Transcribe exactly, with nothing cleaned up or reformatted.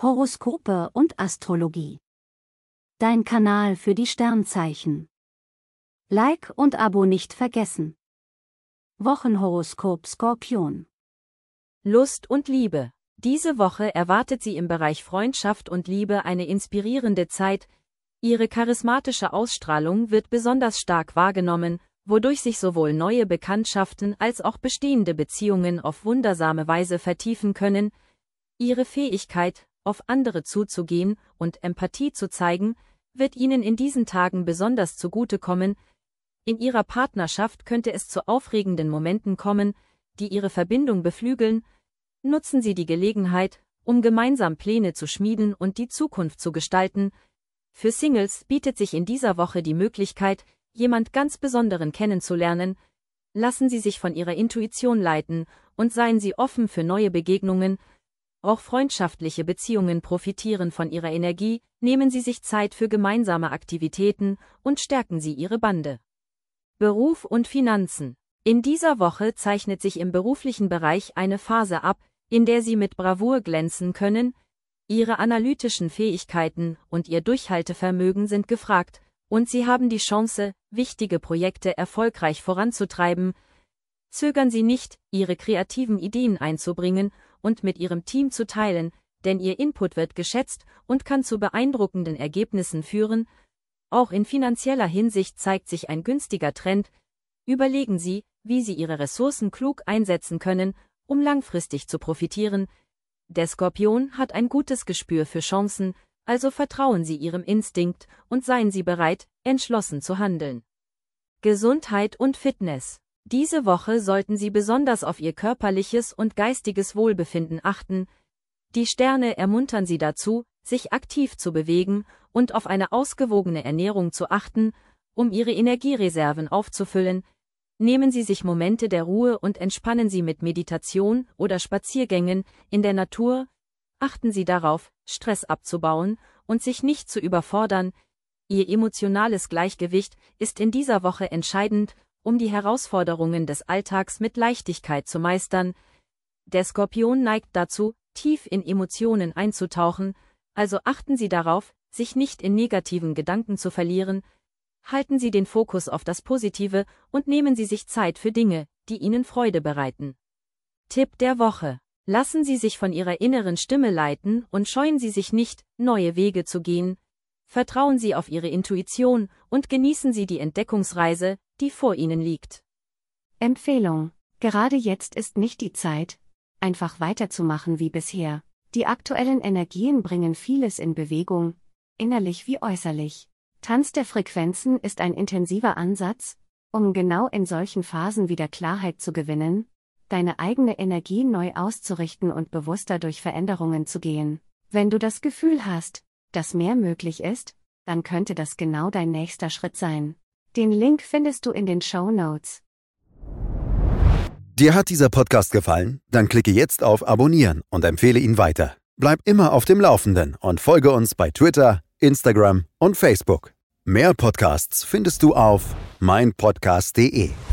Horoskope und Astrologie. Dein Kanal für die Sternzeichen. Like und Abo nicht vergessen. Wochenhoroskop Skorpion. Lust und Liebe. Diese Woche erwartet Sie im Bereich Freundschaft und Liebe eine inspirierende Zeit. Ihre charismatische Ausstrahlung wird besonders stark wahrgenommen, wodurch sich sowohl neue Bekanntschaften als auch bestehende Beziehungen auf wundersame Weise vertiefen können. Ihre Fähigkeit, auf andere zuzugehen und Empathie zu zeigen, wird Ihnen in diesen Tagen besonders zugutekommen. In Ihrer Partnerschaft könnte es zu aufregenden Momenten kommen, die Ihre Verbindung beflügeln. Nutzen Sie die Gelegenheit, um gemeinsam Pläne zu schmieden und die Zukunft zu gestalten. Für Singles bietet sich in dieser Woche die Möglichkeit, jemand ganz Besonderen kennenzulernen. Lassen Sie sich von Ihrer Intuition leiten und seien Sie offen für neue Begegnungen. Auch freundschaftliche Beziehungen profitieren von Ihrer Energie. Nehmen Sie sich Zeit für gemeinsame Aktivitäten und stärken Sie Ihre Bande. Beruf und Finanzen. In dieser Woche zeichnet sich im beruflichen Bereich eine Phase ab, in der Sie mit Bravour glänzen können. Ihre analytischen Fähigkeiten und Ihr Durchhaltevermögen sind gefragt, und Sie haben die Chance, wichtige Projekte erfolgreich voranzutreiben. Zögern Sie nicht, Ihre kreativen Ideen einzubringen und mit Ihrem Team zu teilen, denn Ihr Input wird geschätzt und kann zu beeindruckenden Ergebnissen führen. Auch in finanzieller Hinsicht zeigt sich ein günstiger Trend. Überlegen Sie, wie Sie Ihre Ressourcen klug einsetzen können, um langfristig zu profitieren. Der Skorpion hat ein gutes Gespür für Chancen, also vertrauen Sie Ihrem Instinkt und seien Sie bereit, entschlossen zu handeln. Gesundheit und Fitness. Diese Woche sollten Sie besonders auf Ihr körperliches und geistiges Wohlbefinden achten. Die Sterne ermuntern Sie dazu, sich aktiv zu bewegen und auf eine ausgewogene Ernährung zu achten, um Ihre Energiereserven aufzufüllen. Nehmen Sie sich Momente der Ruhe und entspannen Sie mit Meditation oder Spaziergängen in der Natur. Achten Sie darauf, Stress abzubauen und sich nicht zu überfordern. Ihr emotionales Gleichgewicht ist in dieser Woche entscheidend, um die Herausforderungen des Alltags mit Leichtigkeit zu meistern. Der Skorpion neigt dazu, tief in Emotionen einzutauchen, also achten Sie darauf, sich nicht in negativen Gedanken zu verlieren. Halten Sie den Fokus auf das Positive und nehmen Sie sich Zeit für Dinge, die Ihnen Freude bereiten. Tipp der Woche. Lassen Sie sich von Ihrer inneren Stimme leiten und scheuen Sie sich nicht, neue Wege zu gehen. Vertrauen Sie auf Ihre Intuition und genießen Sie die Entdeckungsreise, die vor Ihnen liegt. Empfehlung: Gerade jetzt ist nicht die Zeit, einfach weiterzumachen wie bisher. Die aktuellen Energien bringen vieles in Bewegung, innerlich wie äußerlich. Tanz der Frequenzen ist ein intensiver Ansatz, um genau in solchen Phasen wieder Klarheit zu gewinnen, deine eigene Energie neu auszurichten und bewusster durch Veränderungen zu gehen. Wenn du das Gefühl hast, dass mehr möglich ist, dann könnte das genau dein nächster Schritt sein. Den Link findest du in den Shownotes. Dir hat dieser Podcast gefallen? Dann klicke jetzt auf Abonnieren und empfehle ihn weiter. Bleib immer auf dem Laufenden und folge uns bei Twitter, Instagram und Facebook. Mehr Podcasts findest du auf mein podcast punkt de.